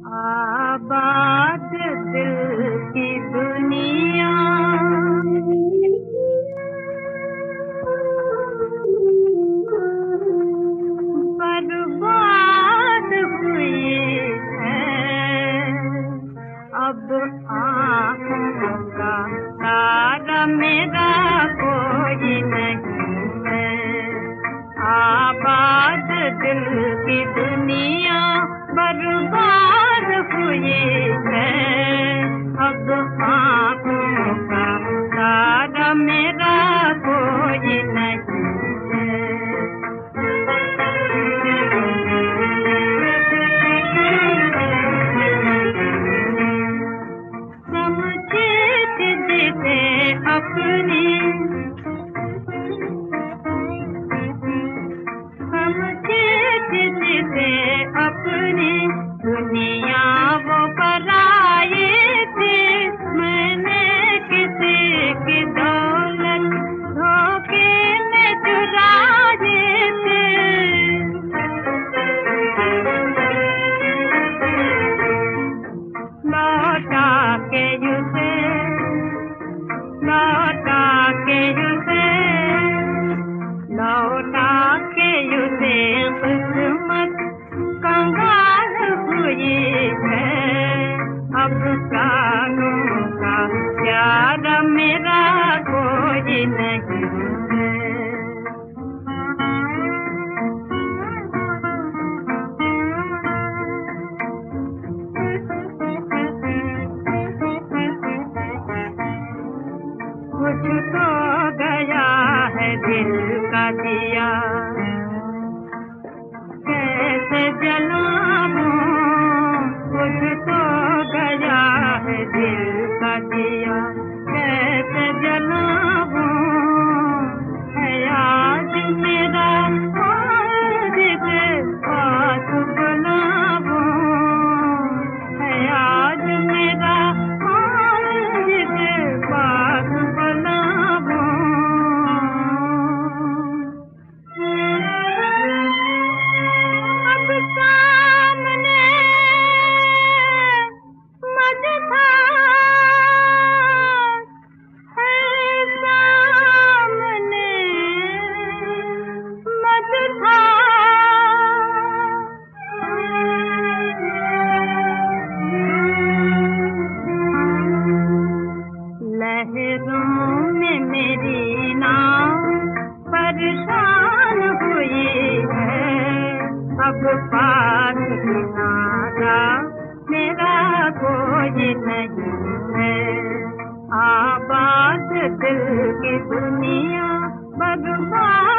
आबाद दिल की दुनिया, बर्बाद हुई है। अब आँखों का तारा मेरा कोई नहीं है। आबाद दिल की दुनिया बर्बाद हुई है। अब आँखों का तारा मेरा कोई नहीं है। समझे जिसे अपनी, जिसे अपनी दुनिया वो पराई थी। मैंने किसी की दौलत धोखे में चुराई थी। लौटा के उसे, लौटा के उसे, लौटा के उसे किस्मत कंगाल हुई है। अब प्राणों का प्यार मेरा कोई नहीं है। कुछ तो गया है दिल का दिया, कैसे जलाऊं। कुछ तो गया है दिल का दिया, कैसे जलाऊं। है आज मेरा जिसे पास बुलाऊं। है आज मेरा जिसे पास बुलाऊं। अब सामने मझधार है, सामने मझधार। लहरों में मेरी नाव परेशान हुई है। अब पास किनारा मेरा कोई नहीं है। आबाद दिल की दुनिया बर्बाद